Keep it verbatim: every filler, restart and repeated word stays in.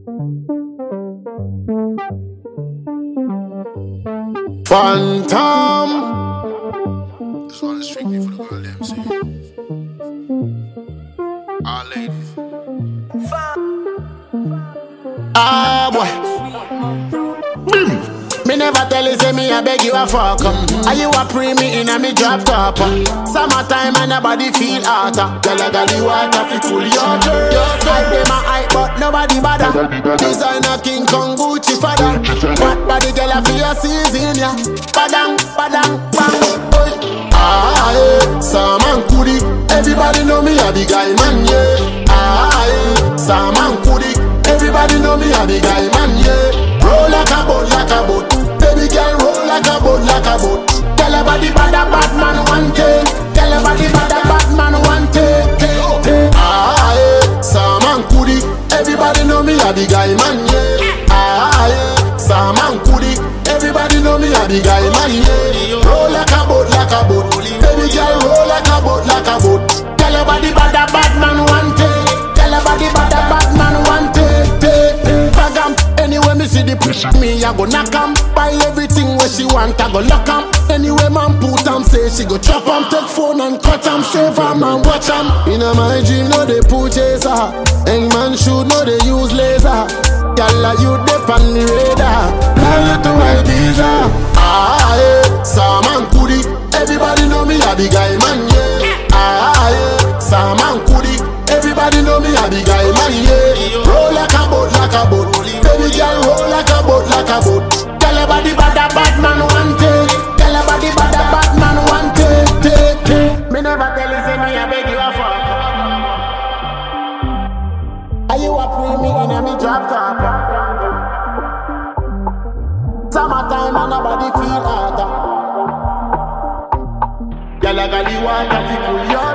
Phantom. This one is strictly for the girl, them see. All ladies. Ah, boy. Bim. Me never tell you, say me, I beg you a fuck up. Are you a pre me in a me drop top? Summertime and nobody feel hotter. Girl, I got the water fi cool your thirst. I dem a hype but nobody bother. Designer King Kong Gucci father. What body girl a fi a season ya? Badang, badang, bang. Ah, yeah, Saman Kudi. Everybody know me a the guy man, yeah. Ah, yeah, Saman Kudi. Everybody know me a the guy man, yeah. Roll like a boat, like a boat. Baby girl, roll like a boat, like a boat. Tell everybody bad a bad man one take. Tell everybody bad a bad man one take. Take, take. Ah, yeah, Saman Kudi. Everybody know me a the guy man, yeah. Ah, yeah, Saman Kudi. Everybody know me a the guy man, yeah. Roll like a boat, like a boat. Baby girl, roll like a boat, like a boat. Tell everybody bad a bad man one take. Tell everybody bad a bad man one take. Take, take. Bagam. Anyway me see the push me, I go knock 'em. Buy everything where she want, I go lock 'em. Anyway man put 'em, say she go chop 'em. Take phone and cut 'em, save 'em and watch 'em. Inna my dream, no they put chaser. Hangman shoot, no they use laser. Gyal you dip on the radar. Now you to my visa. Ah yeah, Saman Kudi. Everybody know me a the guy man, yeah. Ah yeah, Saman Kudi. Everybody know me a the guy man, yeah. Roll like a boat, like a boat. Baby girl, roll like a boat, like a boat. Tell everybody bad a bad man one take. Tell everybody bad a bad man one take, take, take. Me never tell you, say me I beg you a fuck. Are you a pre me in a me drop top? Summertime and nobody feel hotter. Girl, I got the water fi cool your